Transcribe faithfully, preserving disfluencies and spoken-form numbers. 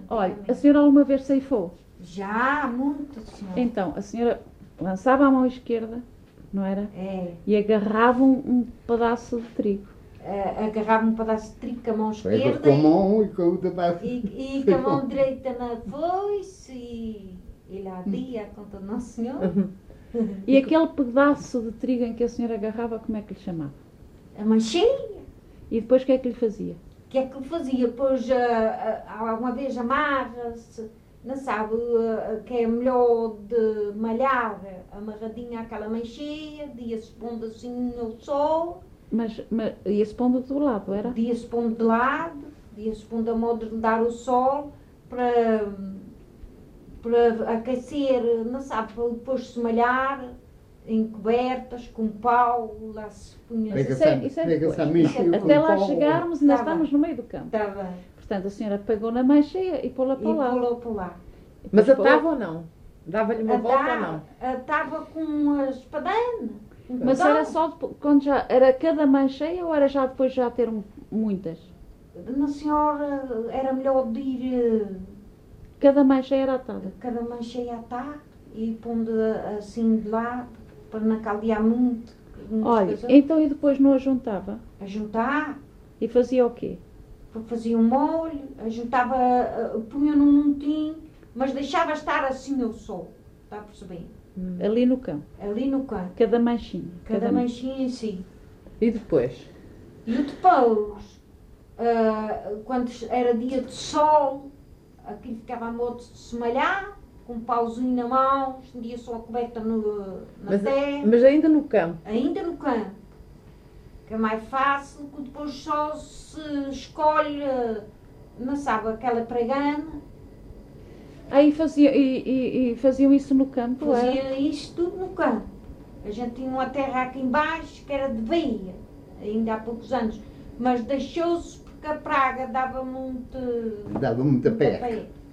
Olha, a senhora alguma vez ceifou? Já, muito, senhora. Então, a senhora lançava a mão esquerda, não era? É, E agarrava um, um pedaço de trigo. eh, agarrava um pedaço de trigo com a mão Pega esquerda com a mão e com a outra para... e, e com a mão direita na foice e, e lá dia, conta do Nosso Senhor. E aquele pedaço de trigo em que a senhora agarrava, como é que lhe chamava? A mancheia. E depois o que é que lhe fazia? O que é que fazia? Pois, ah, ah, alguma vez amarra-se, não sabe, ah, que é melhor de malhar amarradinha àquela mancheia, ia-se pondo assim no sol, Mas, mas ia-se pondo do lado, era? ia-se pondo de lado, ia-se pondo a modo de dar o sol para, para aquecer, não sabe, para depois se malhar em cobertas, com pau, lá se punha. Pega-se Isso é- a- isso é pega-se a depois. mancheia Até com lá pau. chegarmos, ainda Tá bem. estamos no meio do campo. Estava Portanto, a senhora pegou na mancheia e pô-la e para lá. pulou para lá. Mas Depois atava ou não? Dava-lhe uma volta ou não? Estava com a espadana. um Mas pedal. era só depois, quando já era cada mancheia ou era já depois já ter um- muitas? Na senhora, era melhor de ir eh, Cada mancheia era atada. cada mancheia a atar e pondo assim de lado para não caldear muito. muito Olha, coisa. então e depois não a juntava? A juntar, E fazia o quê? fazia um molho, a juntava, eh, punha num montinho, mas deixava estar assim ao sol, está a perceber? Ali no campo. Ali no canto, Cada manchinha. cada manchinha em si. E depois? E depois, ah, quando era dia de sol, aquilo ficava a modo de se malhar, com um pauzinho na mão, estendia só a coberta no, na Mas, terra, mas ainda no campo. ainda no campo. Que é mais fácil, que depois só se escolhe, não sabe, aquela pregana, Aí fazia, e, e- e faziam isso no campo, era? fazia isso tudo no campo. A gente tinha uma terra aqui embaixo que era de veia, ainda há poucos anos, mas deixou-se porque a praga dava muito, Dava muita muita peca. pé.